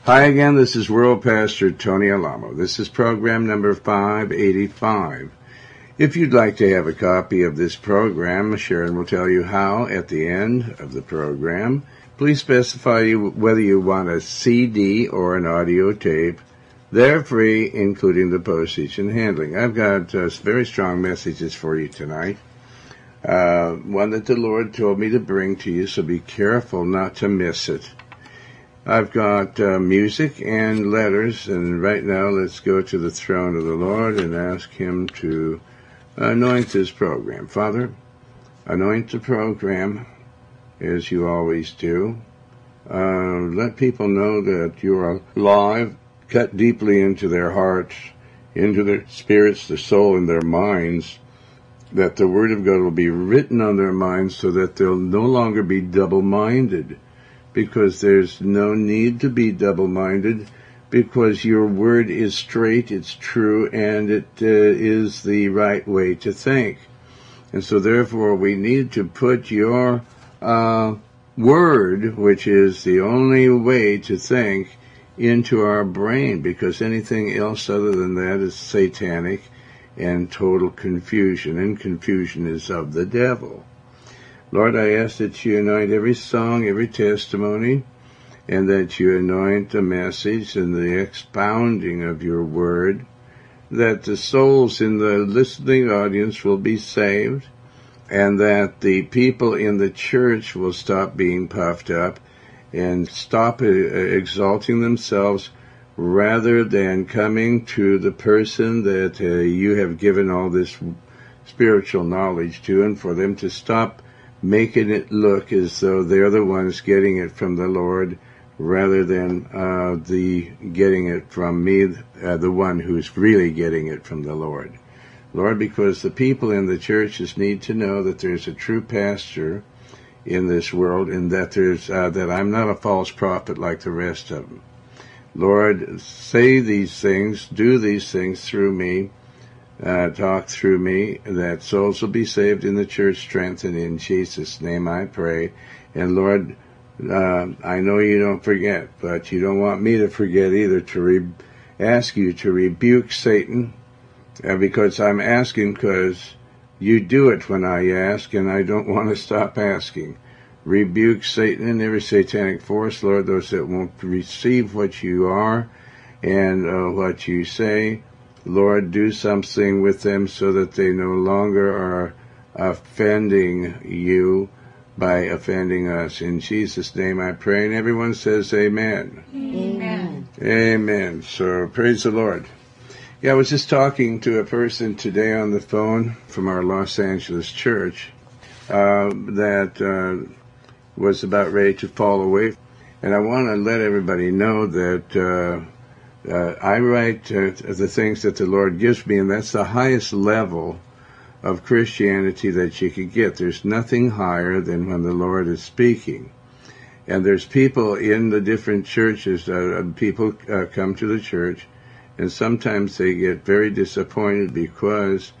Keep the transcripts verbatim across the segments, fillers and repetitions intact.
Hi again, this is World Pastor Tony Alamo. This is program number five eighty-five. If you'd like to have a copy of this program, Sharon will tell you how at the end of the program. Please specify whether you want a C D or an audio tape. They're free, including the postage and handling. I've got uh, very strong messages for you tonight. Uh, one that the Lord told me to bring to you, so be careful not to miss it. I've got uh, music and letters, and right now let's go to the throne of the Lord and ask Him to anoint this program. Father, anoint the program as you always do. Uh, let people know that you are alive, cut deeply into their hearts, into their spirits, their soul, and their minds, that the Word of God will be written on their minds so that they'll no longer be double-minded. Because there's no need to be double-minded, because your word is straight, it's true, and it uh, is the right way to think. And so therefore we need to put your uh, word, which is the only way to think, into our brain, because anything else other than that is satanic and total confusion, and confusion is of the devil. Lord, I ask that you anoint every song, every testimony, and that you anoint the message and the expounding of your word, that the souls in the listening audience will be saved, and that the people in the church will stop being puffed up and stop exalting themselves rather than coming to the person that uh, you have given all this spiritual knowledge to, and for them to stop making it look as though they're the ones getting it from the Lord rather than uh, the getting it from me, uh, the one who's really getting it from the Lord. Lord, because the people in the churches need to know that there's a true pastor in this world, and that there's uh, that I'm not a false prophet like the rest of them. Lord, say these things, do these things through me, Uh, talk through me, that souls will be saved in the church, strengthened in Jesus' name I pray. And Lord, uh, I know you don't forget, but you don't want me to forget either, to re- ask you to rebuke Satan, uh, because I'm asking because you do it when I ask, and I don't want to stop asking. Rebuke Satan and every satanic force, Lord, those that won't receive what you are and uh, what you say. Lord, do something with them so that they no longer are offending you by offending us. In Jesus' name I pray, and everyone says amen. Amen. Amen. So praise the Lord. Yeah, I was just talking to a person today on the phone from our Los Angeles church uh, that uh, was about ready to fall away. And I want to let everybody know that uh, Uh, I write uh, the things that the Lord gives me, and that's the highest level of Christianity that you can get. There's nothing higher than when the Lord is speaking. And there's people in the different churches, uh, people uh, come to the church, and sometimes they get very disappointed because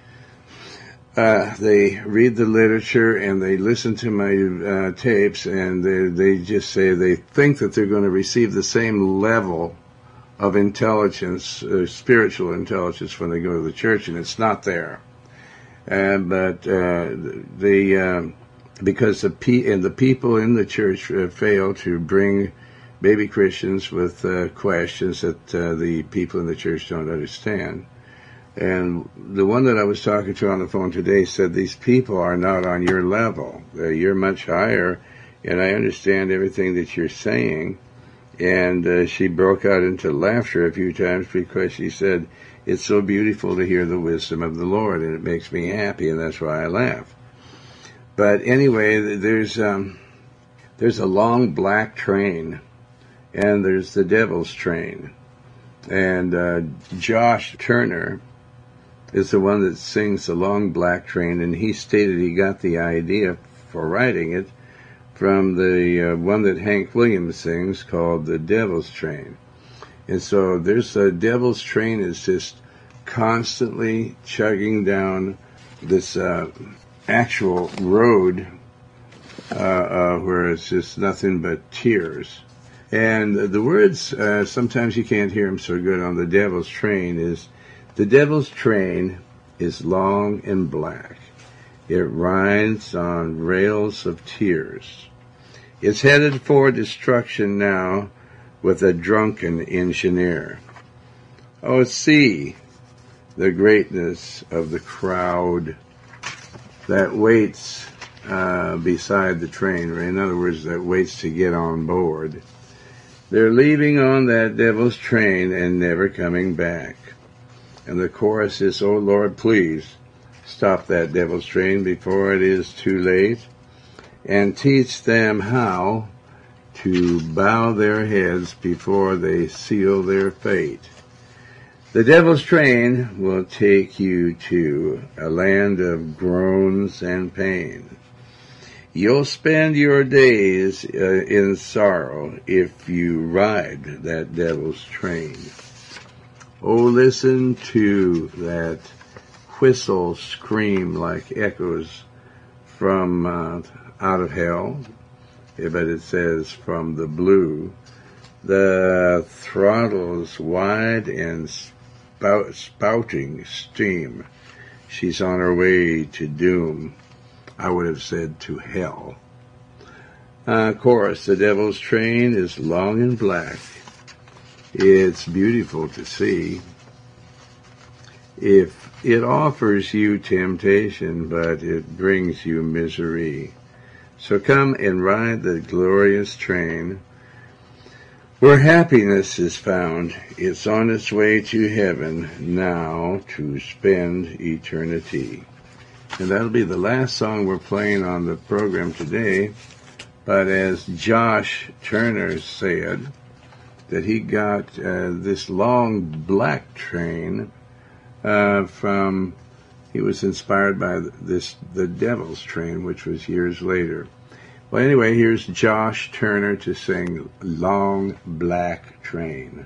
uh, they read the literature and they listen to my uh, tapes, and they, they just say they think that they're going to receive the same level of intelligence, uh, spiritual intelligence, when they go to the church, and it's not there. Uh, but uh, the uh, because the pe- and the people in the church uh, fail to bring baby Christians with uh, questions that uh, the people in the church don't understand. And the one that I was talking to on the phone today said these people are not on your level. Uh, you're much higher, and I understand everything that you're saying. And uh, she broke out into laughter a few times because she said, it's so beautiful to hear the wisdom of the Lord, and it makes me happy, and that's why I laugh. But anyway, there's um, there's a long black train, and there's the devil's train. And uh, Josh Turner is the one that sings the long black train, and he stated he got the idea for writing it from the uh, one that Hank Williams sings called The Devil's Train. And so there's a devil's train is just constantly chugging down this uh, actual road uh, uh, where it's just nothing but tears. And the words, uh, sometimes you can't hear them so good on the devil's train, is the devil's train is long and black. It rides on rails of tears. It's headed for destruction now with a drunken engineer. Oh, see the greatness of the crowd that waits uh, beside the train, or in other words, that waits to get on board. They're leaving on that devil's train and never coming back. And the chorus is, "Oh Lord, please stop that devil's train before it is too late, and teach them how to bow their heads before they seal their fate." The devil's train will take you to a land of groans and pain. You'll spend your days uh, in sorrow if you ride that devil's train. Oh, listen to that whistle scream like echoes from uh, out of hell, but it says from the blue. The throttle's wide and spout, spouting steam. She's on her way to doom. I would have said to hell. Uh, chorus, the devil's train is long and black. It's beautiful to see. If it offers you temptation, but it brings you misery. So come and ride the glorious train where happiness is found. It's on its way to heaven now to spend eternity. And that'll be the last song we're playing on the program today. But as Josh Turner said, that he got uh, this long black train uh, from, he was inspired by this, the Devil's Train, which was years later. Well, anyway, here's Josh Turner to sing Long Black Train.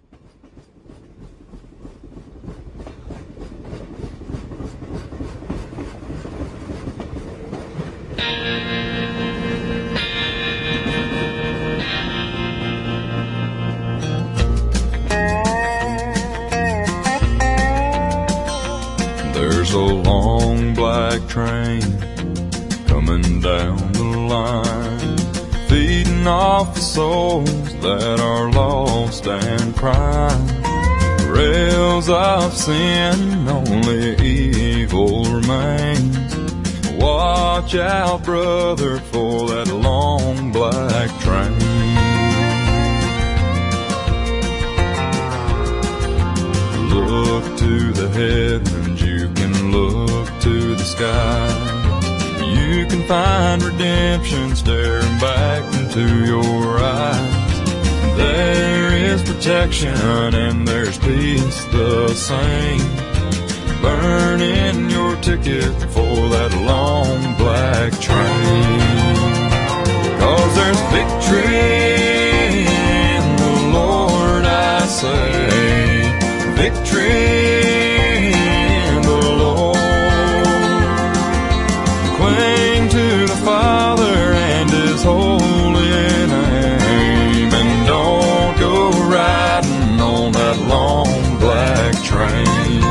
There's a long black train coming down the line, feeding off the souls that are lost and crying. Rails of sin, only evil remains. Watch out, brother, for that long black train. Look to the heavens, you can look to the sky. You can find redemption staring back into your eyes. There is protection and there's peace the same. Burning your ticket for that long black train. 'Cause there's victory in the Lord, I say. Victory in the Lord. Cling to the Father and His holy name, and don't go riding on that long black train.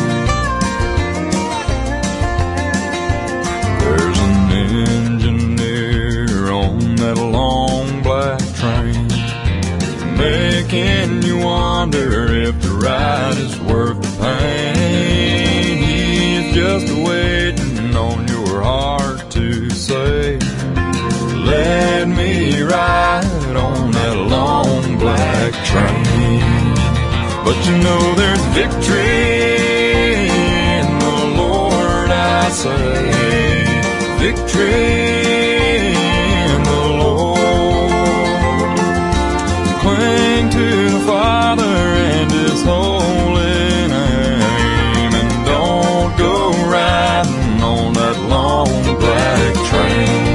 There's an engineer on that long black train, making you wonder if the ride is worth the pain. He's just waiting on your heart to say, let me ride on that long black train. But you know there's victory in the Lord, I say. Victory in the Lord. Cling to the Father and His holy name, and don't go riding on that long black train.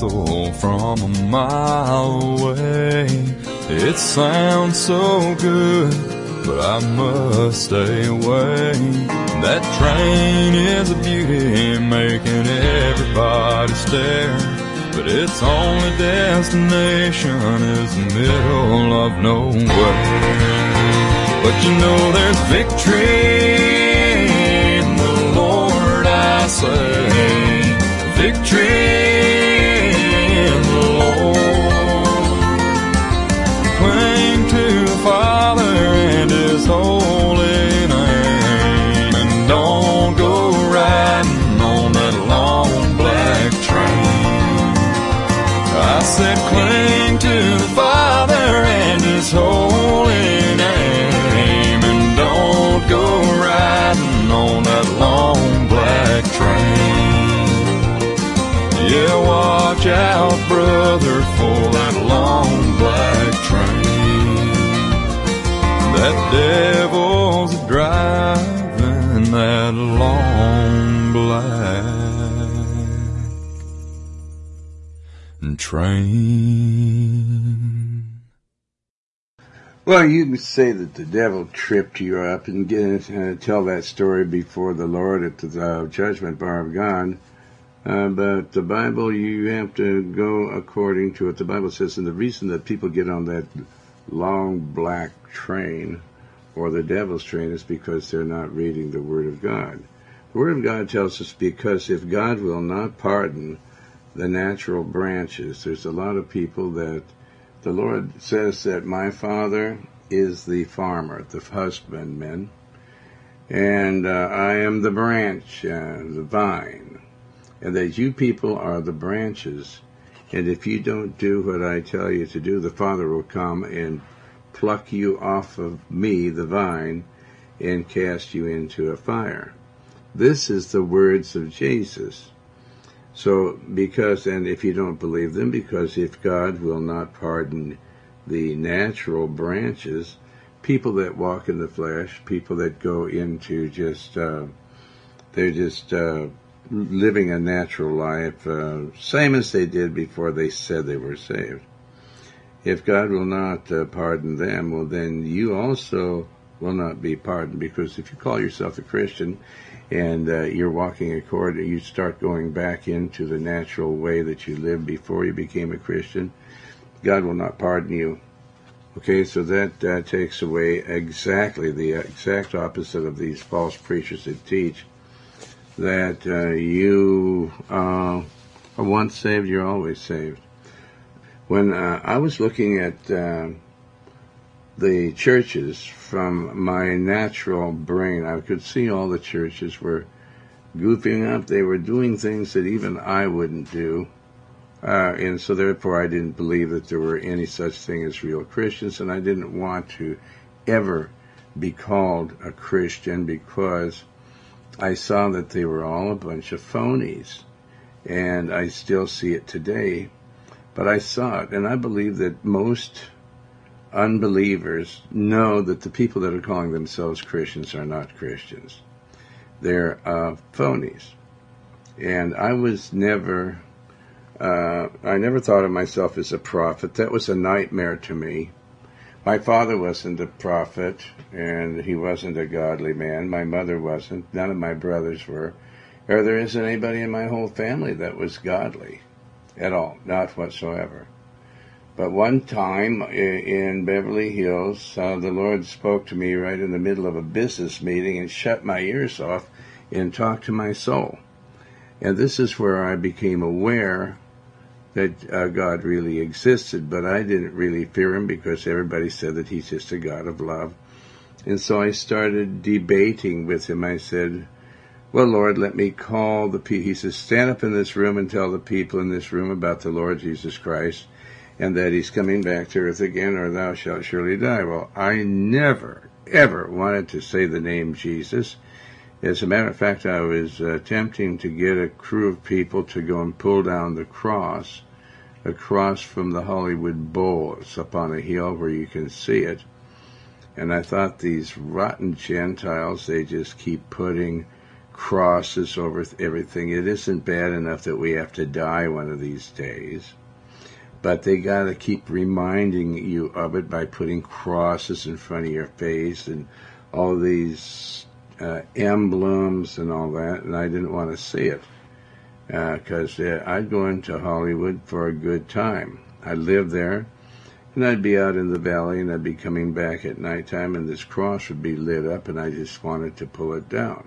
whistle from a mile away. It sounds so good, but I must stay away. That train is a beauty, making everybody stare, but its only destination is the middle of nowhere. But you know there's victory in the Lord, I say. Victory in the Lord. Cling to the Father and His holy name, and don't go riding on that long black train. I said cling to the Father and His holy name, and don't go riding on that long black train. Yeah, watch out, brother, for that long black train. That devil's driving that long black train. Well, you can say that the devil tripped you up and get, uh, tell that story before the Lord at the uh, judgment bar of God. Uh, but the Bible, you have to go according to it. The Bible says, and the reason that people get on that long black train or the devil's train is because they're not reading the Word of God. The Word of God tells us because if God will not pardon the natural branches, there's a lot of people that the Lord says that my Father is the farmer, the husbandman, and uh, I am the branch, uh, the vine. And that you people are the branches, and if you don't do what I tell you to do, the Father will come and pluck you off of me, the vine, and cast you into a fire. This is the words of Jesus. So, because, and if you don't believe them, because if God will not pardon the natural branches, people that walk in the flesh, people that go into just, uh, they're just, uh, living a natural life, uh, same as they did before they said they were saved. If God will not uh, pardon them, well, then you also will not be pardoned, because if you call yourself a Christian and uh, you're walking according, you start going back into the natural way that you lived before you became a Christian, God will not pardon you. Okay, so that uh, takes away exactly the exact opposite of these false preachers that teach that uh, you uh, are once saved, you're always saved. When uh, I was looking at uh, the churches from my natural brain, I could see all the churches were goofing up. They were doing things that even I wouldn't do. Uh, and so therefore I didn't believe that there were any such thing as real Christians, and I didn't want to ever be called a Christian because I saw that they were all a bunch of phonies, and I still see it today, but I saw it, and I believe that most unbelievers know that the people that are calling themselves Christians are not Christians. They're uh, phonies, and I was never, uh, I never thought of myself as a prophet. That was a nightmare to me. My father wasn't a prophet, and he wasn't a godly man. My mother wasn't. None of my brothers were. Or there isn't anybody in my whole family that was godly at all, not whatsoever. But one time in Beverly Hills, uh, the Lord spoke to me right in the middle of a business meeting and shut my ears off and talked to my soul. And this is where I became aware that uh, God really existed, but I didn't really fear him because everybody said that he's just a God of love. And so I started debating with him. I said, well, Lord, let me call the people. He says, stand up in this room and tell the people in this room about the Lord Jesus Christ and that he's coming back to earth again, or thou shalt surely die. Well, I never, ever wanted to say the name Jesus. As a matter of fact, I was uh, attempting to get a crew of people to go and pull down the cross, across from the Hollywood Bowl. It's up on a hill where you can see it. And I thought, these rotten Gentiles, they just keep putting crosses over everything. It isn't bad enough that we have to die one of these days, but they got to keep reminding you of it by putting crosses in front of your face and all these uh, emblems and all that, and I didn't want to see it because uh, uh, I'd go into Hollywood for a good time. I'd live there, and I'd be out in the valley, and I'd be coming back at nighttime, and this cross would be lit up, and I just wanted to pull it down.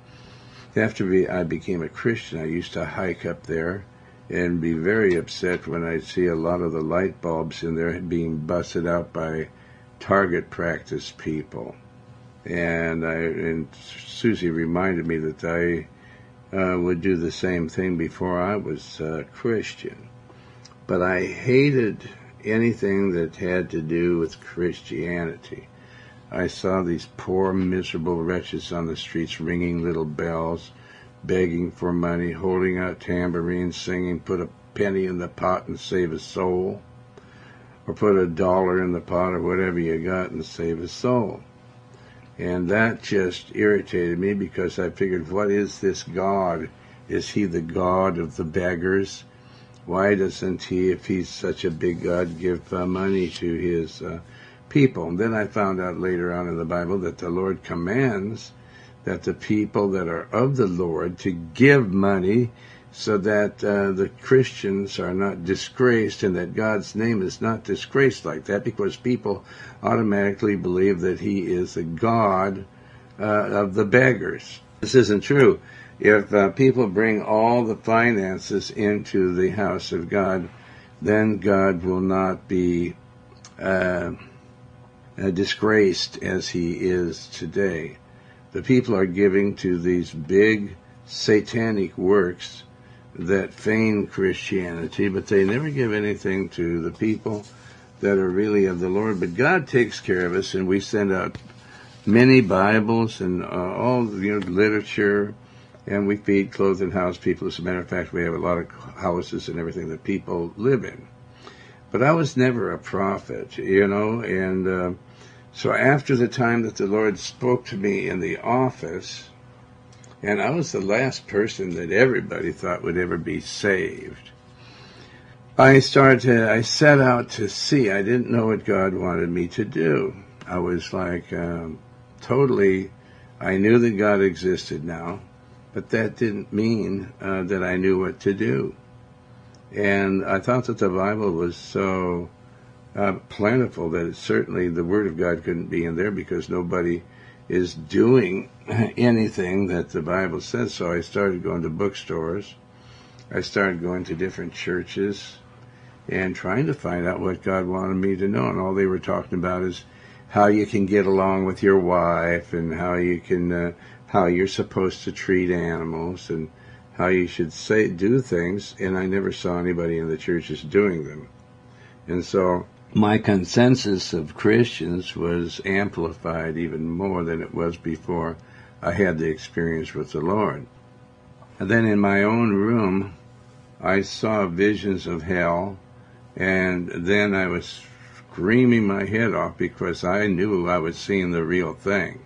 After I became a Christian, I used to hike up there and be very upset when I'd see a lot of the light bulbs in there being busted out by target practice people. And I and Susie reminded me that I uh, would do the same thing before I was a Christian. But I hated anything that had to do with Christianity. I saw these poor, miserable wretches on the streets ringing little bells, begging for money, holding out tambourines, singing, put a penny in the pot and save a soul, or put a dollar in the pot or whatever you got and save a soul. And that just irritated me because I figured, what is this God? Is he the God of the beggars? Why doesn't he, if he's such a big God, give uh, money to his uh, people? And then I found out later on in the Bible that the Lord commands that the people that are of the Lord to give money so that uh, the Christians are not disgraced and that God's name is not disgraced like that, because people automatically believe that he is the God uh, of the beggars. This isn't true. If uh, people bring all the finances into the house of God, then God will not be uh, uh, disgraced as he is today. The people are giving to these big satanic works that feign Christianity, but they never give anything to the people that are really of the Lord. But God takes care of us, and we send out many Bibles and uh, all you know literature, and we feed, clothe, and house people. As a matter of fact, we have a lot of houses and everything that people live in. But I was never a prophet, you know, and uh, so after the time that the Lord spoke to me in the office, and I was the last person that everybody thought would ever be saved, I started to, I set out to see. I didn't know what God wanted me to do. I was like um, totally, I knew that God existed now, but that didn't mean uh, that I knew what to do. And I thought that the Bible was so uh, plentiful that it certainly the Word of God couldn't be in there because nobody is doing anything that the Bible says. So I started going to bookstores. I started going to different churches and trying to find out what God wanted me to know. And all they were talking about is how you can get along with your wife and how you can, uh, how you're supposed to treat animals and how you should say, do things. And I never saw anybody in the churches doing them. And so my consensus of Christians was amplified even more than it was before I had the experience with the Lord. And then in my own room, I saw visions of hell, and then I was screaming my head off because I knew I was seeing the real thing.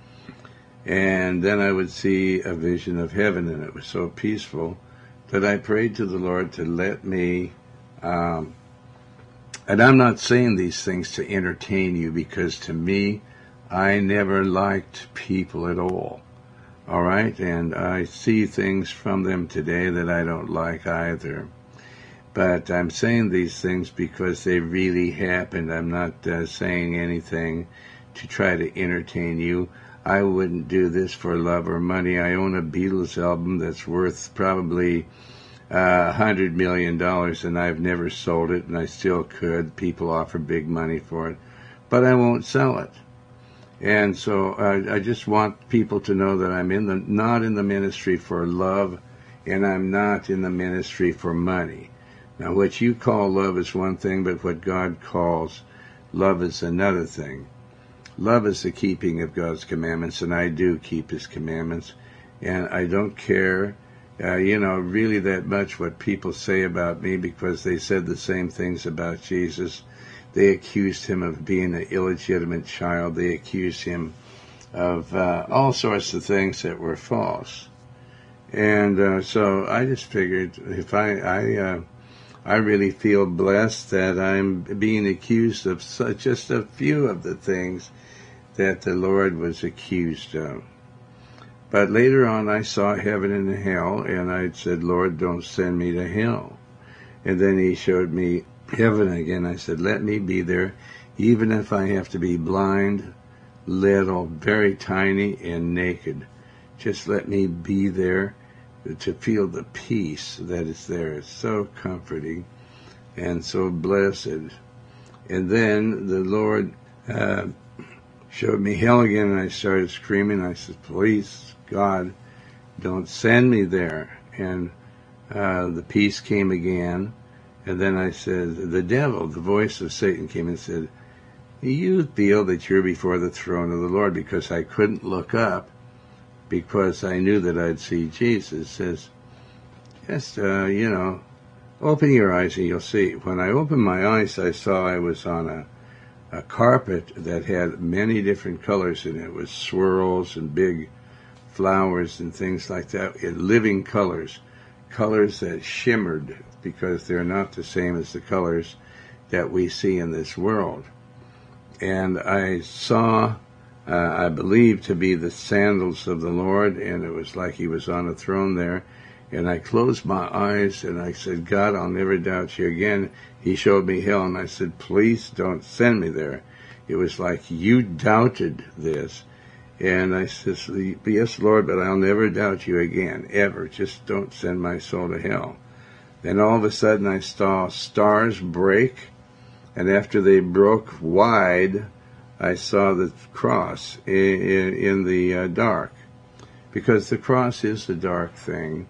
And then I would see a vision of heaven, and it was so peaceful that I prayed to the Lord to let me um, and I'm not saying these things to entertain you, because to me, I never liked people at all. All right? And I see things from them today that I don't like either. But I'm saying these things because they really happened. I'm not uh, saying anything to try to entertain you. I wouldn't do this for love or money. I own a Beatles album that's worth probably a hundred million dollars, and I've never sold it, and I still could. People offer big money for it, but I won't sell it. And so I, I just want people to know that I'm in the not in the ministry for love, and I'm not in the ministry for money. Now, what you call love is one thing, but what God calls love is another thing. Love is the keeping of God's commandments, and I do keep His commandments, and I don't care Uh, you know, really that much what people say about me, because they said the same things about Jesus. They accused him of being an illegitimate child. They accused him of uh, all sorts of things that were false. And uh, so I just figured if I I, uh, I really feel blessed that I'm being accused of such, just a few of the things that the Lord was accused of. But later on I saw heaven and hell, and I said, Lord, don't send me to hell. And then he showed me heaven again. I said, let me be there, even if I have to be blind, little, very tiny, and naked. Just let me be there to feel the peace that is there. It's so comforting and so blessed. And then the Lord uh, showed me hell again, and I started screaming. I said, please, God, don't send me there. And uh, the peace came again. And then I said, the devil, the voice of Satan came and said, you feel that you're before the throne of the Lord, because I couldn't look up because I knew that I'd see Jesus. Says, just, uh, you know, open your eyes and you'll see. When I opened my eyes, I saw I was on a, a carpet that had many different colors in it, with swirls and big flowers and things like that, in living colors, colors that shimmered, because they're not the same as the colors that we see in this world. And I saw, uh, I believe, to be the sandals of the Lord, and it was like he was on a throne there. And I closed my eyes, and I said, God, I'll never doubt you again. He showed me hell, and I said, please don't send me there. It was like, you doubted this. And I said, yes, Lord, but I'll never doubt you again, ever. Just don't send my soul to hell. Then all of a sudden I saw stars break, and after they broke wide, I saw the cross in, in, in the uh, dark, because the cross is a dark thing,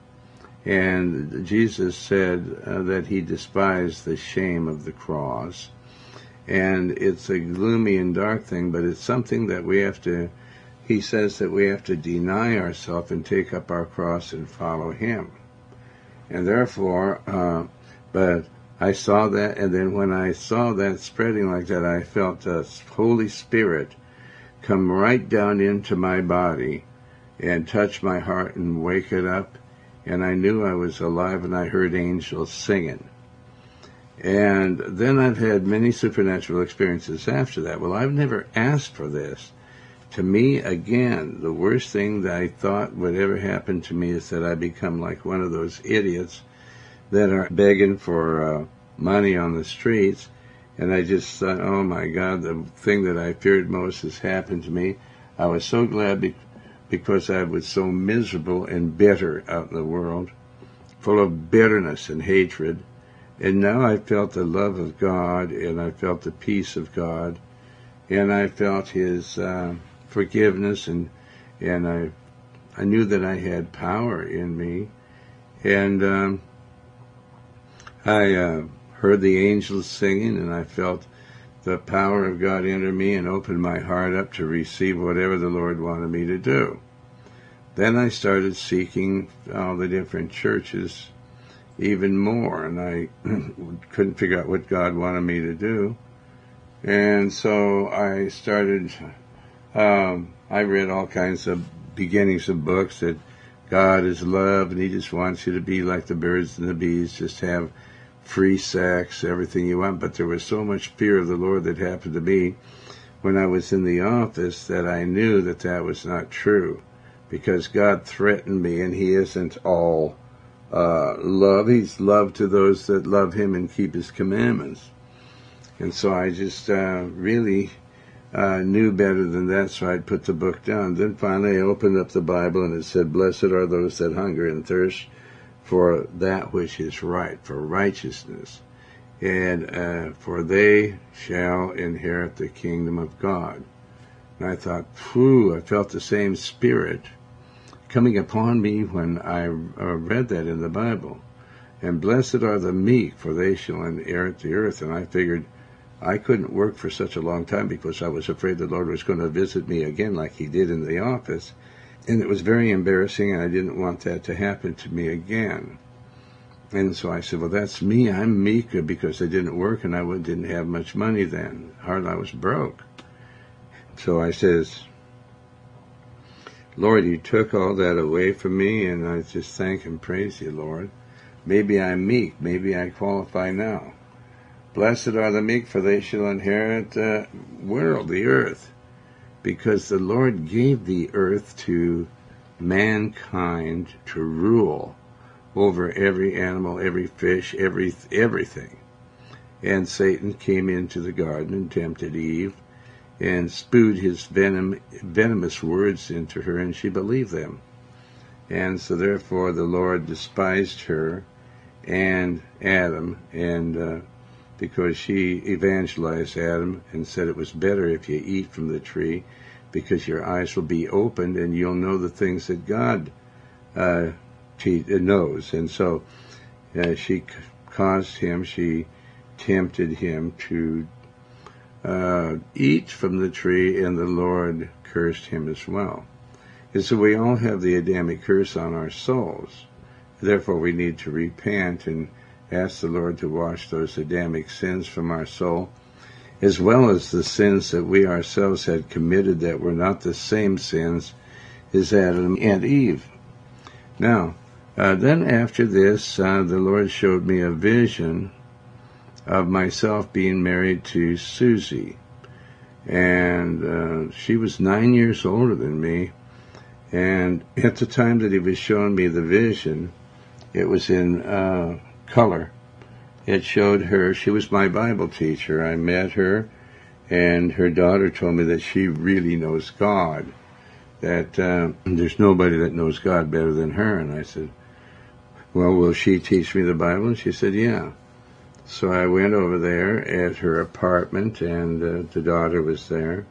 and Jesus said uh, that he despised the shame of the cross, and it's a gloomy and dark thing, but it's something that we have to, he says that we have to deny ourselves and take up our cross and follow him. And therefore, uh, but I saw that, and then when I saw that spreading like that, I felt the Holy Spirit come right down into my body and touch my heart and wake it up, and I knew I was alive, and I heard angels singing. And then I've had many supernatural experiences after that. Well, I've never asked for this. To me, again, the worst thing that I thought would ever happen to me is that I become like one of those idiots that are begging for uh, money on the streets. And I just thought, oh my God, the thing that I feared most has happened to me. I was so glad be- because I was so miserable and bitter out in the world, full of bitterness and hatred. And now I felt the love of God, and I felt the peace of God, and I felt his uh, forgiveness, and and I I knew that I had power in me. And um, I uh, heard the angels singing, and I felt the power of God enter me and opened my heart up to receive whatever the Lord wanted me to do. Then I started seeking all the different churches even more, and I couldn't figure out what God wanted me to do. And so I started, um, I read all kinds of beginnings of books that God is love, and he just wants you to be like the birds and the bees, just have free sex, everything you want. But there was so much fear of the Lord that happened to me when I was in the office that I knew that that was not true, because God threatened me, and he isn't all uh, love. He's love to those that love him and keep his commandments. And so I just uh, really uh, knew better than that, so I'd put the book down. Then finally I opened up the Bible, and it said, blessed are those that hunger and thirst for that which is right, for righteousness, and uh, for they shall inherit the kingdom of God. And I thought, phew, I felt the same spirit coming upon me when I uh, read that in the Bible. And blessed are the meek, for they shall inherit the earth. And I figured I couldn't work for such a long time because I was afraid the Lord was going to visit me again like he did in the office. And it was very embarrassing, and I didn't want that to happen to me again. And so I said, well, that's me. I'm meek because I didn't work, and I didn't have much money then. Hardly, I was broke. So I says, Lord, you took all that away from me, and I just thank and praise you, Lord. Maybe I'm meek. Maybe I qualify now. Blessed are the meek, for they shall inherit the world, the earth. Because the Lord gave the earth to mankind to rule over every animal, every fish, every everything. And Satan came into the garden and tempted Eve and spewed his venom, venomous words into her, and she believed them. And so therefore the Lord despised her and Adam, and uh, because she evangelized Adam and said it was better if you eat from the tree, because your eyes will be opened and you'll know the things that God uh, knows. And so uh, she caused him, she tempted him to uh, eat from the tree, and the Lord cursed him as well. And so we all have the Adamic curse on our souls. Therefore we need to repent and ask the Lord to wash those Adamic sins from our soul, as well as the sins that we ourselves had committed that were not the same sins as Adam and Eve. Now, uh, then after this, uh, the Lord showed me a vision of myself being married to Susie. And uh, she was nine years older than me. And at the time that he was showing me the vision, it was in uh, color. It showed her, she was my Bible teacher. I met her, and her daughter told me that she really knows God, that uh, there's nobody that knows God better than her. And I said, well, will she teach me the Bible? And she said, yeah. So I went over there at her apartment, and uh, the daughter was there.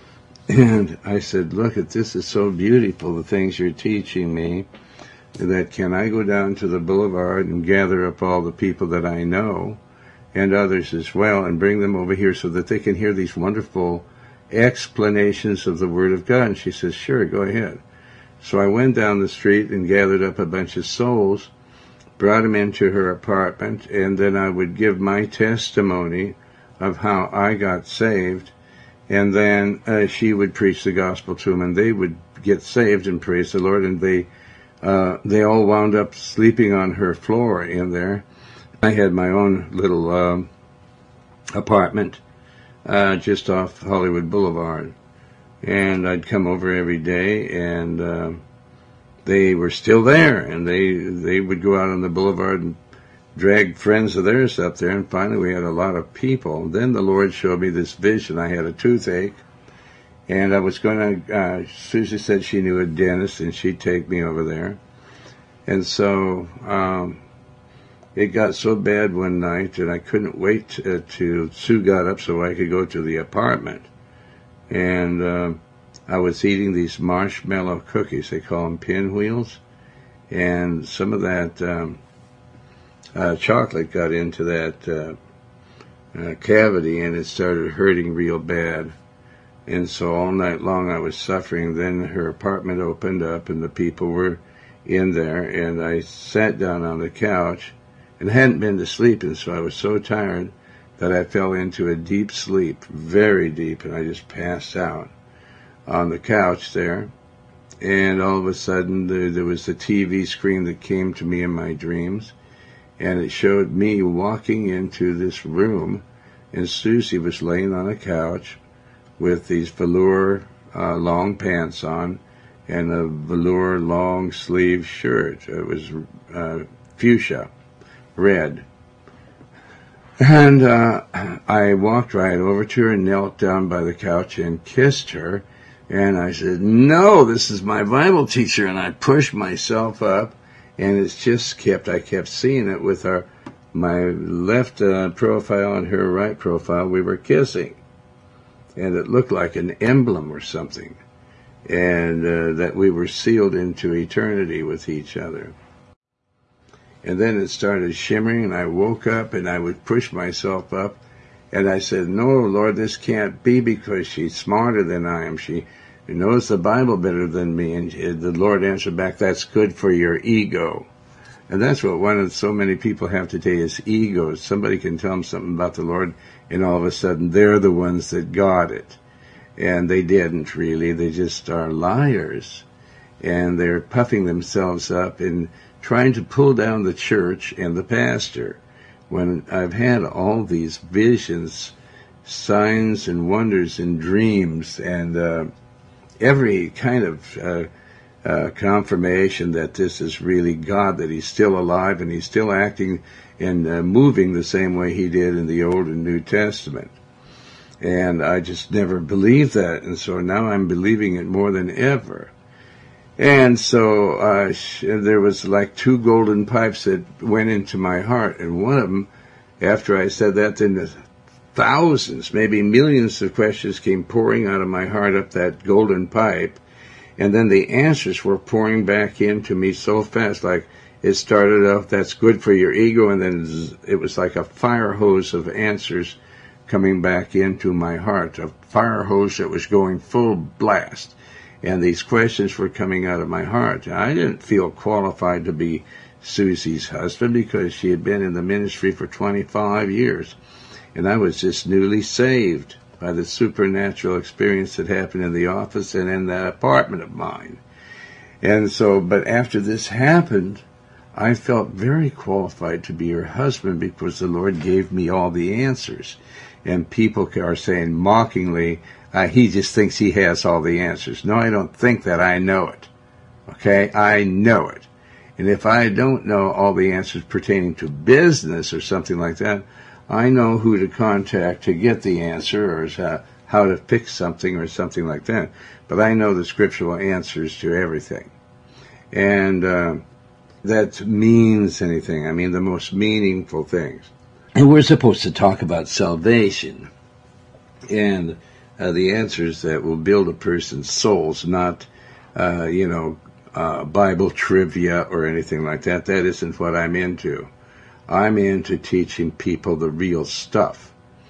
And I said, look, at this is so beautiful, the things you're teaching me, that can I go down to the boulevard and gather up all the people that I know, and others as well, and bring them over here so that they can hear these wonderful explanations of the Word of God? And she says, sure, go ahead. So I went down the street and gathered up a bunch of souls, brought them into her apartment, and then I would give my testimony of how I got saved, and then uh, she would preach the gospel to them, and they would get saved and praise the Lord, and they uh, they all wound up sleeping on her floor in there. I had my own little um, apartment uh, just off Hollywood Boulevard, and I'd come over every day, and uh, they were still there, and they they would go out on the boulevard and drag friends of theirs up there, and finally we had a lot of people. Then the Lord showed me this vision. I had a toothache, and I was going to, uh, Susie said she knew a dentist, and she'd take me over there. And so um, it got so bad one night that I couldn't wait uh, till Sue got up so I could go to the apartment. And uh, I was eating these marshmallow cookies. They call them pinwheels. And some of that um, uh, chocolate got into that uh, uh, cavity, and it started hurting real bad. And so all night long I was suffering. Then her apartment opened up, and the people were in there, and I sat down on the couch and hadn't been to sleep, and so I was so tired that I fell into a deep sleep, very deep, and I just passed out on the couch there. And all of a sudden there, there was a T V screen that came to me in my dreams, and it showed me walking into this room, and Susie was laying on a couch with these velour uh, long pants on and a velour long sleeve shirt. It was uh, fuchsia red. And uh, I walked right over to her and knelt down by the couch and kissed her. And I said, no, this is my Bible teacher. And I pushed myself up, and it's just kept, I kept seeing it with our, my left uh, profile and her right profile. We were kissing. And it looked like an emblem or something. And uh, that we were sealed into eternity with each other. And then it started shimmering, and I woke up, and I would push myself up. And I said, no, Lord, this can't be, because she's smarter than I am. She knows the Bible better than me. And the Lord answered back, that's good for your ego. And that's what one of so many people have today is egos. Somebody can tell them something about the Lord, and all of a sudden they're the ones that got it. And they didn't really. They just are liars. and they're puffing themselves up and trying to pull down the church and the pastor. When I've had all these visions, signs and wonders and dreams, and uh, every kind of uh, uh, confirmation that this is really God, that he's still alive and he's still acting and uh, moving the same way he did in the Old and New Testament. And I just never believed that, and so now I'm believing it more than ever. And so uh, there was like two golden pipes that went into my heart, and one of them, after I said that, then thousands, maybe millions of questions came pouring out of my heart up that golden pipe, and then the answers were pouring back into me so fast, like it started off, that's good for your ego, and then it was like a fire hose of answers coming back into my heart, a fire hose that was going full blast. And these questions were coming out of my heart. I didn't feel qualified to be Susie's husband because she had been in the ministry for twenty-five years. And I was just newly saved by the supernatural experience that happened in the office and in that apartment of mine. And so, but after this happened, I felt very qualified to be her husband because the Lord gave me all the answers. And people are saying mockingly, Uh, he just thinks he has all the answers. No, I don't think that. I know it. Okay? I know it. And if I don't know all the answers pertaining to business or something like that, I know who to contact to get the answer, or uh, how to fix something or something like that. But I know the scriptural answers to everything. And uh, that means anything. I mean, the most meaningful things. And we're supposed to talk about salvation. And Uh, the answers that will build a person's souls, not, uh, you know, uh, Bible trivia or anything like that. That isn't what I'm into. I'm into teaching people the real stuff.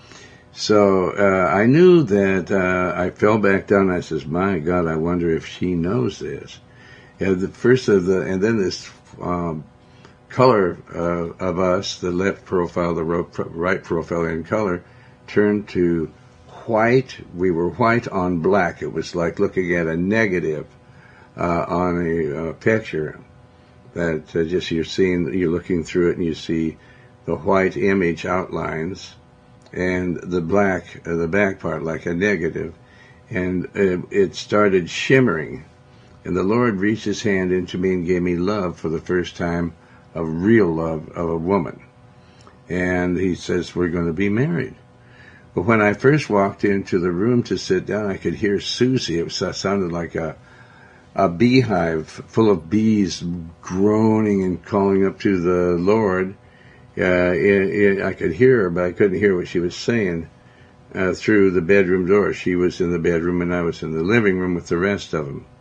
So uh, I knew that uh, I fell back down. And I says, my God, I wonder if she knows this. And the first of the, and then this um, color uh, of us, the left profile, the right profile in color, turned to white. We were white on black. It was like looking at a negative uh, on a uh, picture that uh, just you're seeing, you're looking through it and you see the white image outlines and the black, uh, the back part like a negative. And uh, it started shimmering. And the Lord reached his hand into me and gave me love for the first time, of real love of a woman. And he says, we're going to be married. But when I first walked into the room to sit down, I could hear Susie. It, was, it sounded like a, a beehive full of bees groaning and calling up to the Lord. Uh, it, it, I could hear her, but I couldn't hear what she was saying uh, through the bedroom door. She was in the bedroom, and I was in the living room with the rest of them.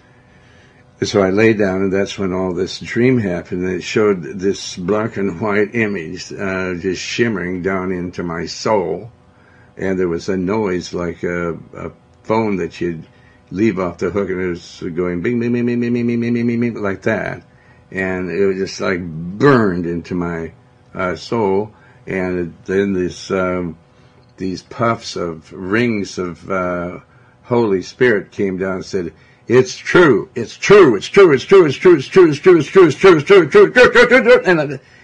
So I lay down, and that's when all this dream happened. And it showed this black and white image uh, just shimmering down into my soul. And there was a noise like a, a phone that you'd leave off the hook, and it was going bing, bing, bing, bing, bing, bing, bing, bing, bing, bing, like that. And it was just like burned into my uh, soul. And then this, um, these puffs of rings of uh, Holy Spirit came down and said, it's true, it's true, it's true, it's true, it's true, it's true, it's true, it's true, it's true, it's true, it's true, it's true, it's true, and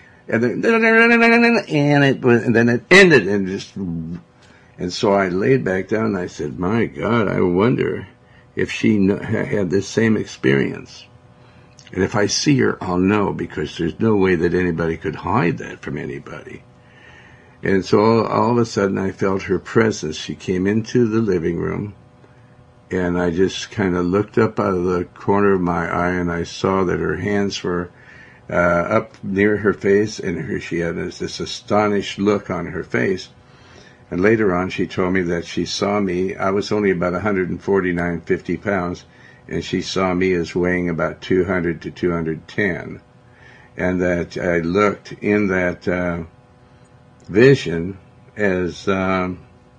then, and it was, and then it ended, and just. And so I laid back down and I said, my God, I wonder if she had this same experience. And if I see her, I'll know, because there's no way that anybody could hide that from anybody. And so all, all of a sudden I felt her presence. She came into the living room, and I just kind of looked up out of the corner of my eye, and I saw that her hands were uh, up near her face, and her, she had this, this astonished look on her face. And later on, she told me that she saw me. I was only about one forty-nine, fifty pounds, and she saw me as weighing about two hundred to two hundred ten. And that I looked in that uh, vision as um,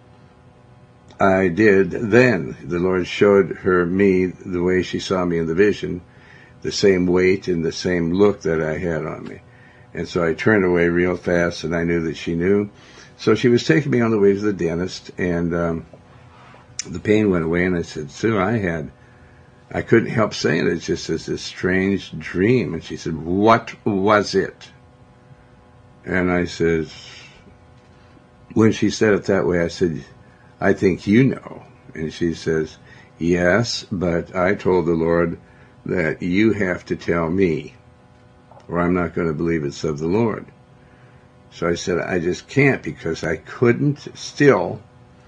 I did then. The Lord showed her me the way she saw me in the vision, the same weight and the same look that I had on me. And so I turned away real fast, and I knew that she knew. So she was taking me on the way to the dentist, and um, the pain went away, and I said, Sue, I had I couldn't help saying it just as this strange dream. And she said, what was it? And I said, when she said it that way, I said, I think you know. And she says, yes, but I told the Lord that you have to tell me, or I'm not going to believe it's of the Lord. So I said, I just can't, because I couldn't still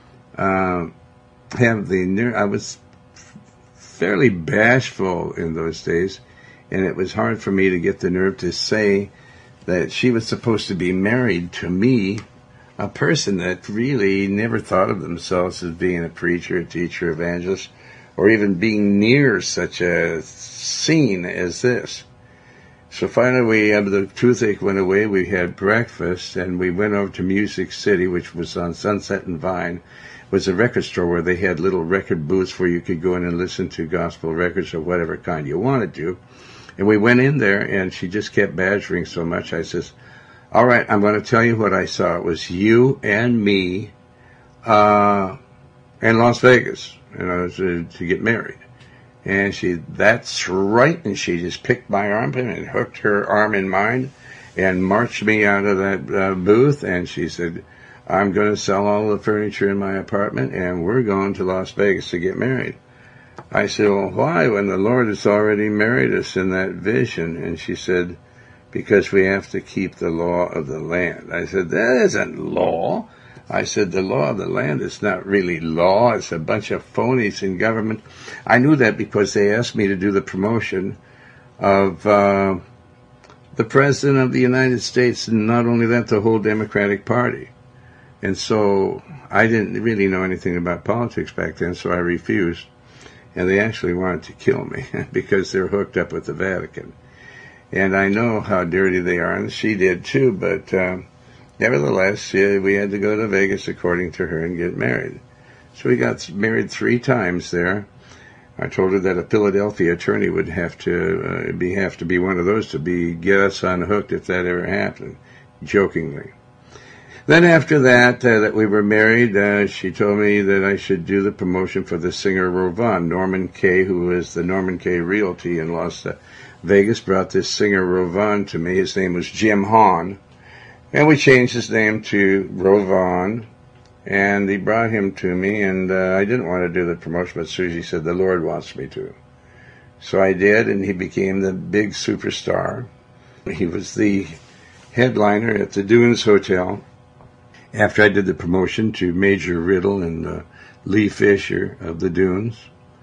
uh, have the nerve. I was fairly bashful in those days, and it was hard for me to get the nerve to say that she was supposed to be married to me, a person that really never thought of themselves as being a preacher, a teacher, evangelist, or even being near such a scene as this. So finally, we, uh, the toothache went away. We had breakfast, and we went over to Music City, which was on Sunset and Vine. It was a record store where they had little record booths where you could go in and listen to gospel records of whatever kind you wanted to. And we went in there, and she just kept badgering so much. I says, all right, I'm going to tell you what I saw. It was you and me uh, in Las Vegas, you know, to, to get married. And she, that's right, and she just picked my arm and hooked her arm in mine and marched me out of that uh, booth, and she said, I'm going to sell all the furniture in my apartment, and we're going to Las Vegas to get married. I said, well, why, when the Lord has already married us in that vision? And she said, because we have to keep the law of the land. I said, that isn't law. I said, the law of the land is not really law. It's a bunch of phonies in government. I knew that because they asked me to do the promotion of uh, the President of the United States, and not only that, the whole Democratic Party. And so I didn't really know anything about politics back then, so I refused. And they actually wanted to kill me because they're hooked up with the Vatican. And I know how dirty they are, and she did too, but uh, nevertheless, uh, we had to go to Vegas, according to her, and get married. So we got married three times there. I told her that a Philadelphia attorney would have to uh, be have to be one of those to be get us unhooked if that ever happened, jokingly. Then after that, uh, that we were married, uh, she told me that I should do the promotion for the singer Rovan. Norman Kay, who is the Norman Kay Realty in Las Vegas, brought this singer Rovan to me. His name was Jim Hahn. And we changed his name to Rovan. And he brought him to me, and uh, I didn't want to do the promotion, but Susie said, the Lord wants me to. So I did, and he became the big superstar. He was the headliner at the Dunes Hotel. After I did the promotion to Major Riddle and uh, Lee Fisher of the Dunes.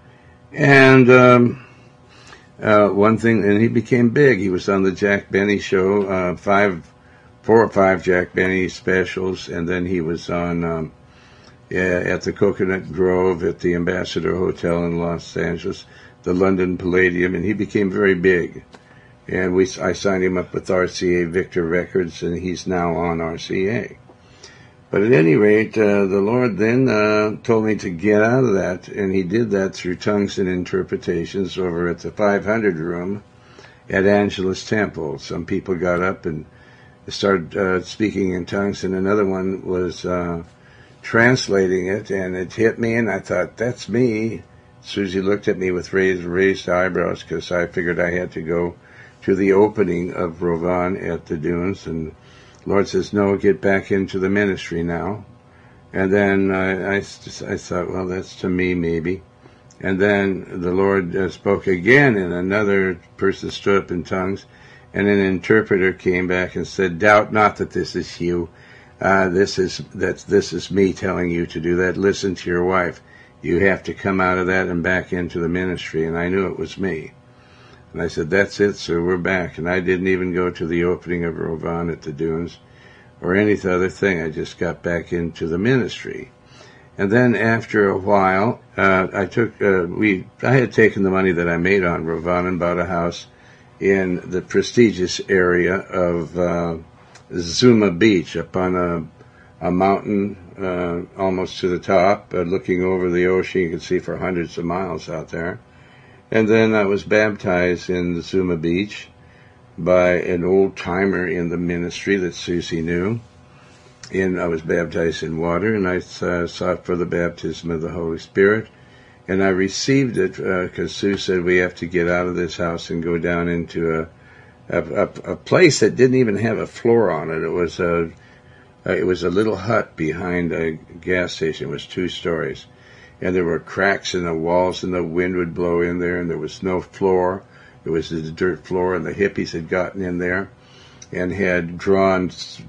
And um, uh, one thing, and he became big. He was on the Jack Benny show, uh, five, four or five Jack Benny specials, and then he was on um, yeah, at the Coconut Grove at the Ambassador Hotel in Los Angeles, the London Palladium, and he became very big. And we, I signed him up with R C A Victor Records, and he's now on R C A. But at any rate, uh, the Lord then uh, told me to get out of that, and he did that through tongues and interpretations over at the five hundred room at Angelus Temple. Some people got up and started uh, speaking in tongues, and another one was uh, translating it, and it hit me, and I thought, that's me. Susie looked at me with raised, raised eyebrows because I figured I had to go to the opening of Rovan at the Dunes, and Lord says, no, get back into the ministry now. And then I, I, I thought, well, that's to me, maybe. And then the Lord uh, spoke again, and another person stood up in tongues, and an interpreter came back and said, doubt not that this is you. Uh, this is that this is me telling you to do that. Listen to your wife. You have to come out of that and back into the ministry. And I knew it was me. And I said, that's it, sir, we're back. And I didn't even go to the opening of Rovan at the Dunes or any other thing. I just got back into the ministry. And then after a while, uh, I took, uh, we, I had taken the money that I made on Rovan and bought a house in the prestigious area of uh, Zuma Beach, up on a, a mountain uh, almost to the top, uh, looking over the ocean. You could see for hundreds of miles out there. And then I was baptized in Zuma Beach by an old-timer in the ministry that Susie knew. And I was baptized in water, and I uh, sought for the baptism of the Holy Spirit. And I received it because uh, Sue said we have to get out of this house and go down into a a, a, a place that didn't even have a floor on it. It was a it was a little hut behind a gas station. It was two stories, and there were cracks in the walls, and the wind would blow in there, and there was no floor. It was the dirt floor, and the hippies had gotten in there and had drawn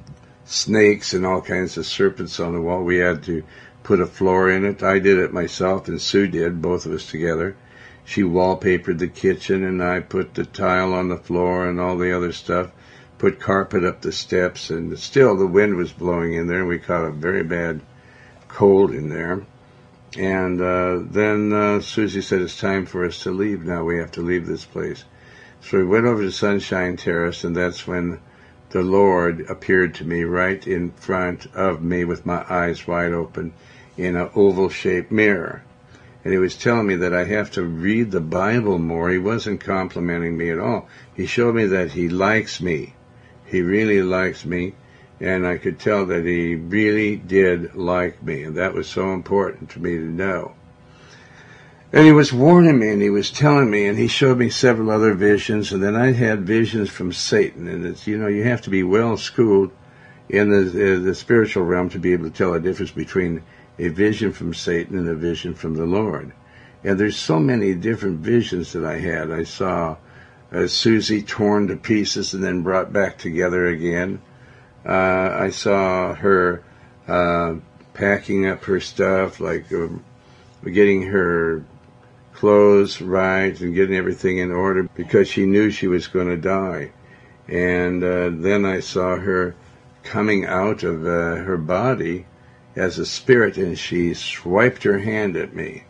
snakes and all kinds of serpents on the wall. We had to put a floor in it. I did it myself, and Sue did, both of us together. She wallpapered the kitchen, and I put the tile on the floor and all the other stuff, put carpet up the steps, and still the wind was blowing in there, and we caught a very bad cold in there. And uh, then uh, Susie said, it's time for us to leave now. We have to leave this place. So we went over to Sunshine Terrace, and that's when the Lord appeared to me right in front of me with my eyes wide open in an oval-shaped mirror. And he was telling me that I have to read the Bible more. He wasn't complimenting me at all. He showed me that he likes me. He really likes me. And I could tell that he really did like me. And that was so important to me to know. And he was warning me, and he was telling me, and he showed me several other visions. And then I had visions from Satan. And it's, you know, you have to be well schooled in the, uh, the spiritual realm to be able to tell the difference between a vision from Satan and a vision from the Lord. And there's so many different visions that I had. I saw uh, Susie torn to pieces and then brought back together again. Uh, I saw her uh, packing up her stuff, like uh, getting her clothes right and getting everything in order because she knew she was going to die. And uh, then I saw her coming out of uh, her body as a spirit, and she swiped her hand at me.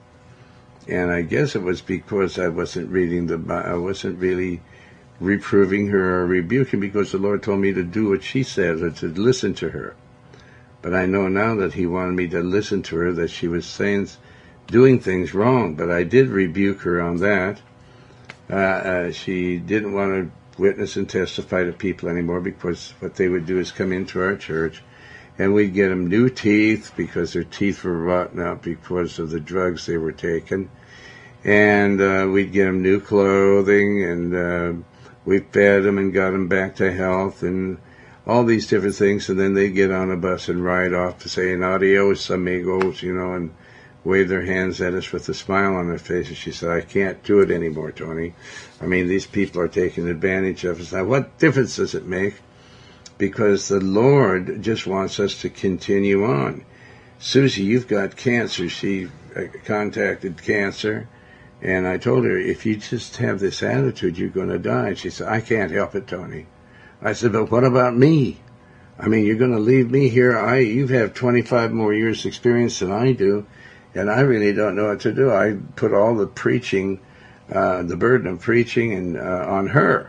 And I guess it was because I wasn't reading the Bible. I wasn't really reproving her or rebuking, because the Lord told me to do what she said, or to listen to her. But I know now that he wanted me to listen to her, that she was saying, doing things wrong. But I did rebuke her on that. Uh, uh, she didn't want to witness and testify to people anymore, because what they would do is come into our church, and we'd get them new teeth because their teeth were rotten out because of the drugs they were taking. And uh, we'd get them new clothing, and uh, we fed them and got them back to health and all these different things. And then they get on a bus and ride off to saying, adios, amigos, you know, and wave their hands at us with a smile on their face. And she said, I can't do it anymore, Tony. I mean, these people are taking advantage of us. Now, what difference does it make? Because the Lord just wants us to continue on. Susie, you've got cancer. She contacted cancer. And I told her, if you just have this attitude, you're going to die. And she said, I can't help it, Tony. I said, but what about me? I mean, you're going to leave me here. I, you have twenty-five more years experience than I do, and I really don't know what to do. I put all the preaching, uh, the burden of preaching and, uh, on her.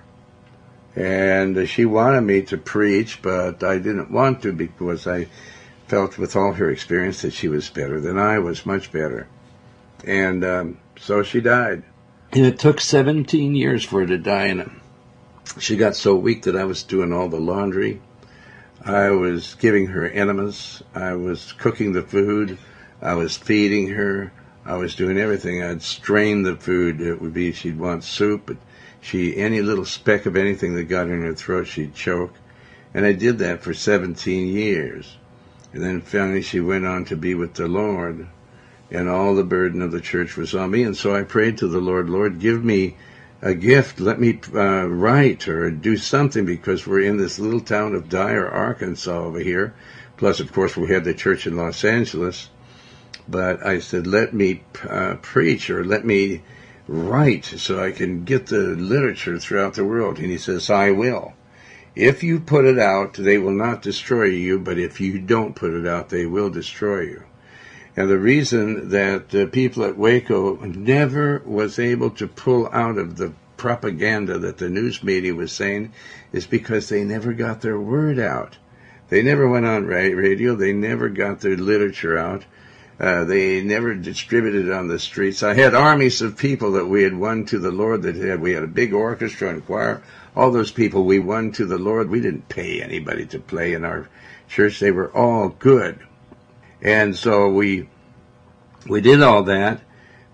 And she wanted me to preach, but I didn't want to, because I felt with all her experience that she was better than I was, much better. And um, so she died. And it took seventeen years for her to die. And she got so weak that I was doing all the laundry. I was giving her enemas. I was cooking the food. I was feeding her. I was doing everything. I'd strain the food. It would be, she'd want soup, but she, any little speck of anything that got in her throat, she'd choke. And I did that for seventeen years. And then finally she went on to be with the Lord, and all the burden of the church was on me. And so I prayed to the Lord, Lord, give me a gift. Let me uh, write or do something, because we're in this little town of Dyer, Arkansas over here. Plus, of course, we had the church in Los Angeles. But I said, let me uh, preach, or let me write so I can get the literature throughout the world. And he says, I will. If you put it out, they will not destroy you, but if you don't put it out, they will destroy you. And the reason that the people at Waco never was able to pull out of the propaganda that the news media was saying is because they never got their word out. They never went on radio. They never got their literature out. Uh, they never distributed it on the streets. I had armies of people that we had won to the Lord. That had, we had a big orchestra and choir. All those people we won to the Lord. We didn't pay anybody to play in our church. They were all good. And so we we did all that.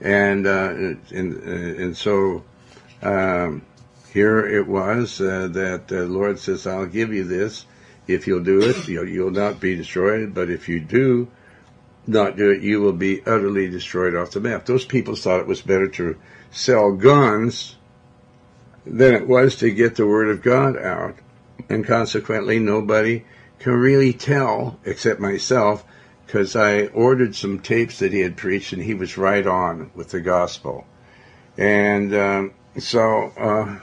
And uh, and, and so um, here it was uh, that the Lord says, I'll give you this. If you'll do it, you'll, you'll not be destroyed. But if you do not do it, you will be utterly destroyed off the map. Those people thought it was better to sell guns than it was to get the Word of God out. And consequently, nobody can really tell, except myself, because I ordered some tapes that he had preached, and he was right on with the gospel. And um, so uh,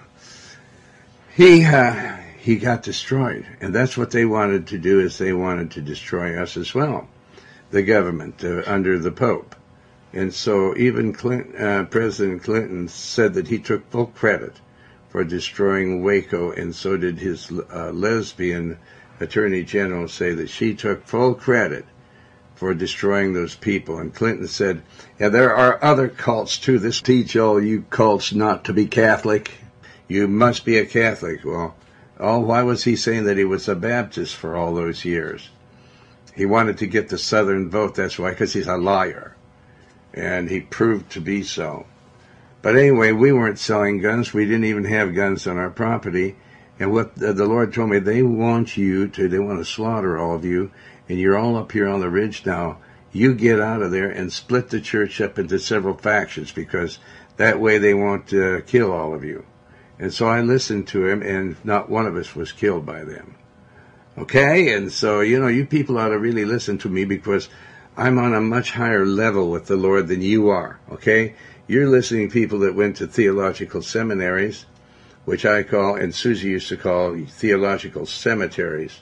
he uh, he got destroyed. And that's what they wanted to do, is they wanted to destroy us as well, the government, uh, under the Pope. And so even Clinton, uh, President Clinton said that he took full credit for destroying Waco, and so did his uh, lesbian Attorney General say that she took full credit for destroying those people. And Clinton said, yeah, there are other cults too. This teach all you cults not to be Catholic. You must be a Catholic. Well, oh, why was he saying that he was a Baptist for all those years? He wanted to get the Southern vote. That's why, because he's a liar. And he proved to be so. But anyway, we weren't selling guns. We didn't even have guns on our property. And what the, the Lord told me, they want you to, they want to slaughter all of you. And you're all up here on the ridge now. You get out of there and split the church up into several factions, because that way they won't uh, kill all of you. And so I listened to him, and not one of us was killed by them. Okay? And so, you know, you people ought to really listen to me, because I'm on a much higher level with the Lord than you are. Okay? You're listening to people that went to theological seminaries, which I call, and Susie used to call, theological cemeteries.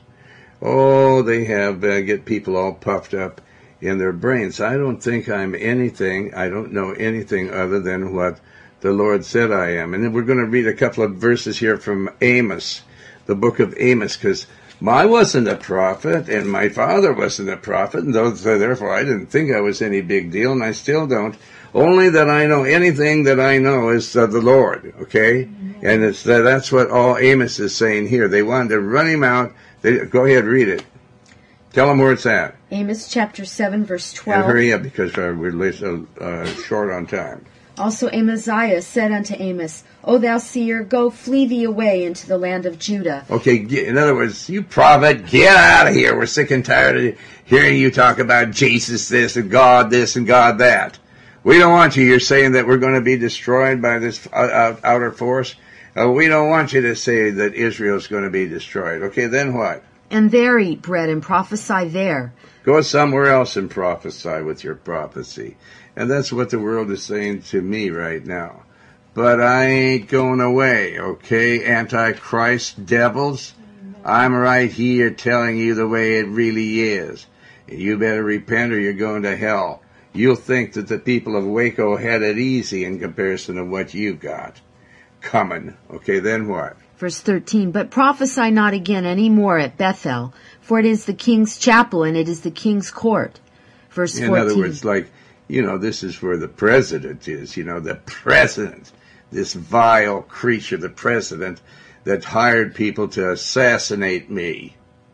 Oh, they have uh, get people all puffed up in their brains. I don't think I'm anything. I don't know anything other than what the Lord said I am. And then we're going to read a couple of verses here from Amos, the book of Amos, because I wasn't a prophet, and my father wasn't a prophet, and so therefore I didn't think I was any big deal, and I still don't. Only that I know anything that I know is of the Lord, okay? Mm-hmm. And it's uh, that's what all Amos is saying here. They wanted to run him out. They, go ahead, read it. Tell them where it's at. Amos chapter seven, verse twelve. And hurry up, because uh, we're uh, short on time. Also Amaziah said unto Amos, O thou seer, go flee thee away into the land of Judah. Okay, in other words, you prophet, get out of here. We're sick and tired of hearing you talk about Jesus this and God this and God that. We don't want you. You're saying that we're going to be destroyed by this outer force. Uh, we don't want you to say that Israel's going to be destroyed. Okay, then what? And there eat bread and prophesy there. Go somewhere else and prophesy with your prophecy. And that's what the world is saying to me right now. But I ain't going away, okay, Antichrist devils? I'm right here telling you the way it really is. And you better repent or you're going to hell. You'll think that the people of Waco had it easy in comparison to what you got coming. Okay, then what? Verse thirteen, but prophesy not again any more at Bethel, for it is the king's chapel and it is the king's court. Verse in fourteen. In other words, like, you know, this is where the president is, you know, the president, this vile creature, the president that hired people to assassinate me,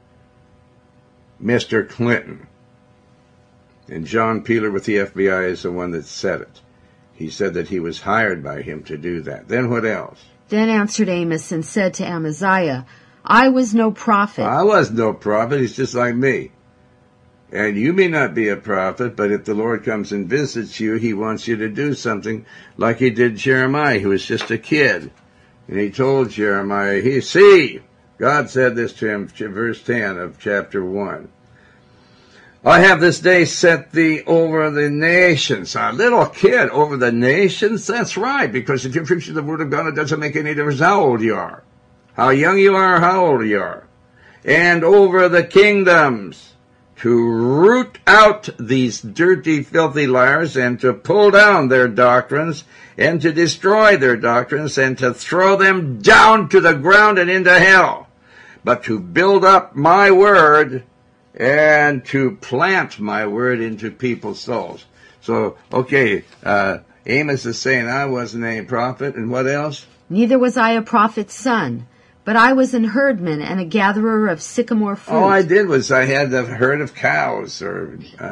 Mister Clinton. And John Peeler with the F B I is the one that said it. He said that he was hired by him to do that. Then what else? Then answered Amos and said to Amaziah, I was no prophet. I was no prophet. He's just like me. And you may not be a prophet, but if the Lord comes and visits you, he wants you to do something like he did Jeremiah, who was just a kid. And he told Jeremiah, he see, God said this to him, verse ten of chapter one. I have this day set thee over the nations. A little kid over the nations? That's right, because if you're preaching the word of God, it doesn't make any difference how old you are. How young you are, how old you are. And over the kingdoms, to root out these dirty, filthy liars, and to pull down their doctrines, and to destroy their doctrines, and to throw them down to the ground and into hell. But to build up my word, and to plant my word into people's souls. So, okay, uh, Amos is saying I wasn't a prophet, and what else? Neither was I a prophet's son, but I was an herdman and a gatherer of sycamore fruit. All I did was I had a herd of cows, or uh,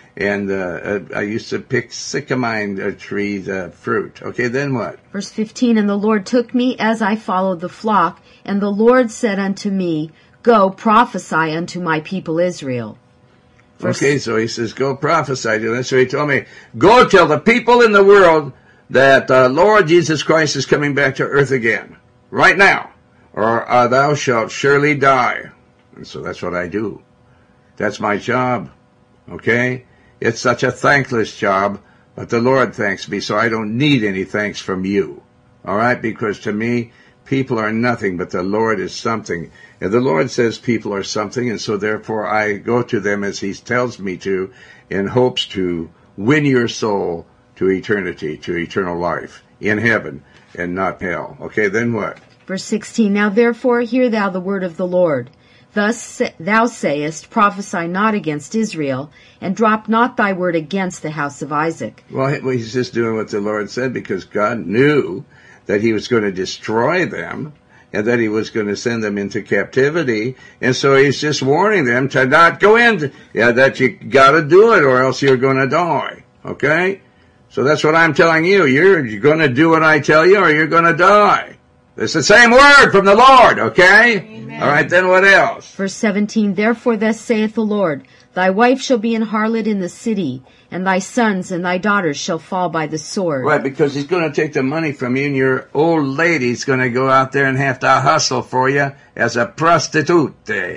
And uh, I used to pick sycamine uh, tree uh, fruit. Okay, then what? Verse fifteen, and the Lord took me as I followed the flock, and the Lord said unto me, Go, prophesy unto my people Israel. Verse Okay, so he says, go prophesy to them. So he told me, go tell the people in the world that the uh, Lord Jesus Christ is coming back to earth again, right now, or uh, thou shalt surely die. And so that's what I do. That's my job, okay? It's such a thankless job, but the Lord thanks me, so I don't need any thanks from you, all right? Because to me, people are nothing, but the Lord is something. And the Lord says people are something, and so therefore I go to them as he tells me to, in hopes to win your soul to eternity, to eternal life, in heaven, and not hell. Okay, then what? Verse sixteen, now therefore hear thou the word of the Lord. Thus thou sayest, prophesy not against Israel, and drop not thy word against the house of Isaac. Well, he's just doing what the Lord said, because God knew that he was going to destroy them, and that he was going to send them into captivity, and so he's just warning them to not go in, yeah, that you got to do it, or else you're going to die, okay? So that's what I'm telling you. You're, you're going to do what I tell you, or you're going to die. It's the same word from the Lord, okay? Amen. All right, then what else? Verse seventeen, therefore thus saith the Lord, thy wife shall be an harlot in the city, and thy sons and thy daughters shall fall by the sword. Right, because he's going to take the money from you, and your old lady's going to go out there and have to hustle for you as a prostitute.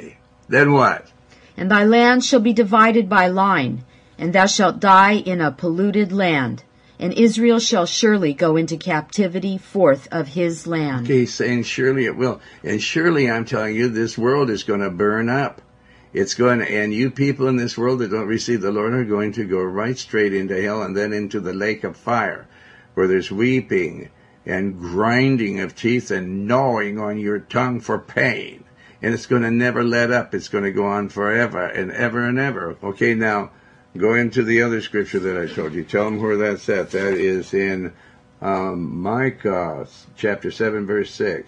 Then what? And thy land shall be divided by line, and thou shalt die in a polluted land. And Israel shall surely go into captivity forth of his land. Okay, he's saying surely it will. And surely, I'm telling you, this world is going to burn up. It's going to, and you people in this world that don't receive the Lord are going to go right straight into hell and then into the lake of fire, where there's weeping and grinding of teeth and gnawing on your tongue for pain. And it's going to never let up. It's going to go on forever and ever and ever. Okay, now, go into the other scripture that I told you. Tell them where that's at. That is in um, Micah chapter seven, verse six.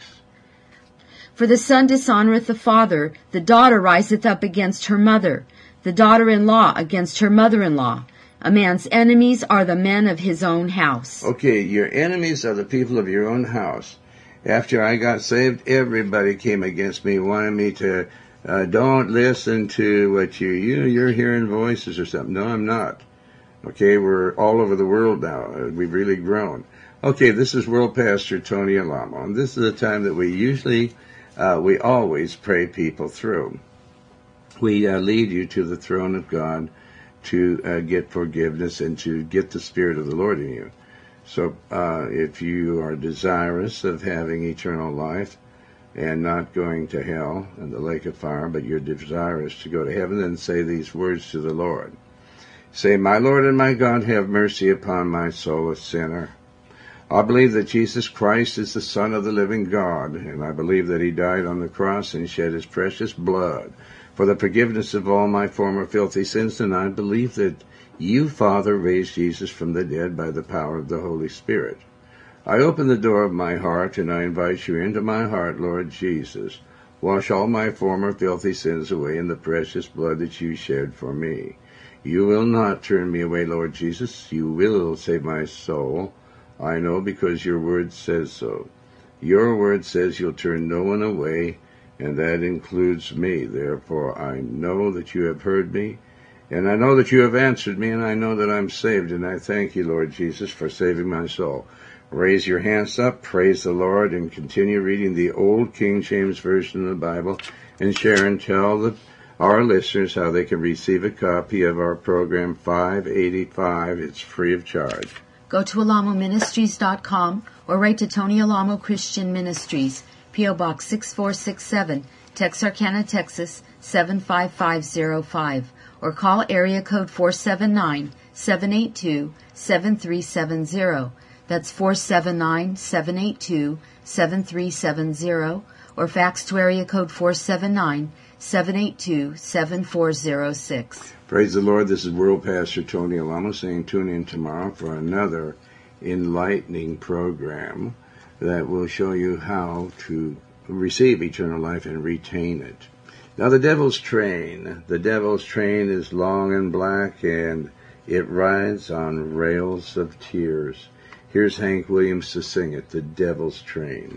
For the son dishonoreth the father, the daughter riseth up against her mother, the daughter-in-law against her mother-in-law. A man's enemies are the men of his own house. Okay, your enemies are the people of your own house. After I got saved, everybody came against me, wanted me to, uh, don't listen to what you, you, you're hearing voices or something. No, I'm not. Okay, we're all over the world now. We've really grown. Okay, this is World Pastor Tony Alamo, and this is a time that we usually... Uh, we always pray people through. We uh, lead you to the throne of God to uh, get forgiveness and to get the Spirit of the Lord in you. So uh, if you are desirous of having eternal life and not going to hell and the lake of fire, but you're desirous to go to heaven, then say these words to the Lord. Say, my Lord and my God, have mercy upon my soul, a sinner. I believe that Jesus Christ is the Son of the living God, and I believe that he died on the cross and shed his precious blood for the forgiveness of all my former filthy sins, and I believe that you, Father, raised Jesus from the dead by the power of the Holy Spirit. I open the door of my heart, and I invite you into my heart, Lord Jesus. Wash all my former filthy sins away in the precious blood that you shed for me. You will not turn me away, Lord Jesus. You will save my soul. I know, because your word says so. Your word says you'll turn no one away, and that includes me. Therefore, I know that you have heard me, and I know that you have answered me, and I know that I'm saved, and I thank you, Lord Jesus, for saving my soul. Raise your hands up, praise the Lord, and continue reading the old King James Version of the Bible, and share and tell the, our listeners how they can receive a copy of our program five eighty-five. It's free of charge. Go to alamo ministries dot com or write to Tony Alamo Christian Ministries, P O Box six four six seven, Texarkana, Texas seven five five zero five, or call area code four seven nine, seven eight two, seven three seven zero. That's four seven nine, seven eight two, seven three seven zero, or fax to area code four seven nine, seven eight two, seven four zero six. Praise the Lord. This is World Pastor Tony Alamo saying tune in tomorrow for another enlightening program that will show you how to receive eternal life and retain it. Now, the devil's train. The devil's train is long and black, and it rides on rails of tears. Here's Hank Williams to sing it, The Devil's Train.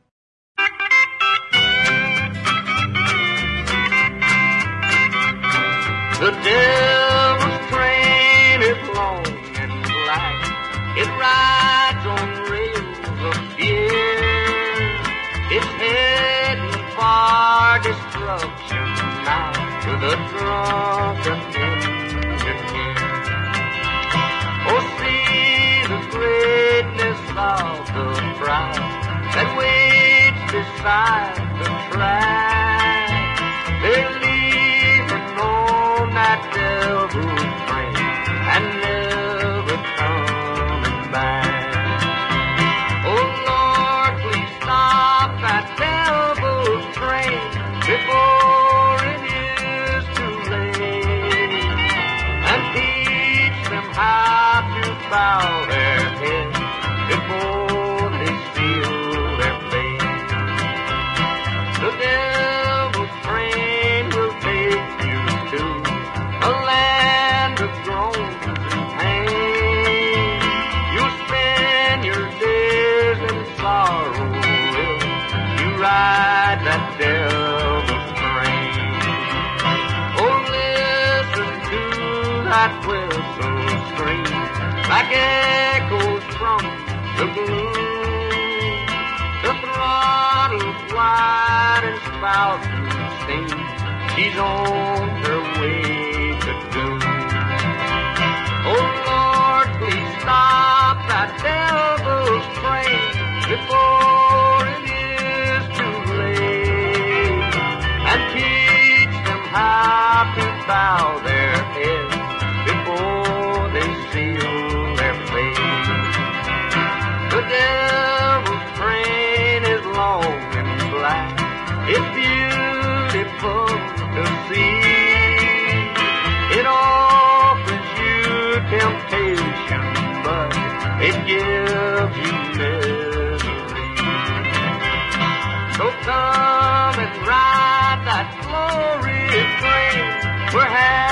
The devil's train is long and black. It rides on rails of fear. It's heading for destruction now to the drunken engineer. Oh, see the greatness of the crowd that waits beside the track. They're leaving on that devil's train and never coming back. Oh, Lord, please stop that devil's train before it is too late, and teach them how to bow their heads before they seal their fate. The devil's train will take you to a land of groans and pain. You'll spend your days in sorrow if you ride that devil's train. Oh, listen to that whistle scream like echoes from the gloom. The throttle's wide and spout steam. She's on her way to doom. Oh, Lord, please stop that devil's train before it is too late, and teach them how to bow their heads before they seal their fate. The devil's train is long and black. It's beautiful to see. It offers you temptation, but it gives you misery. So come and ride that glorious train. We're happy.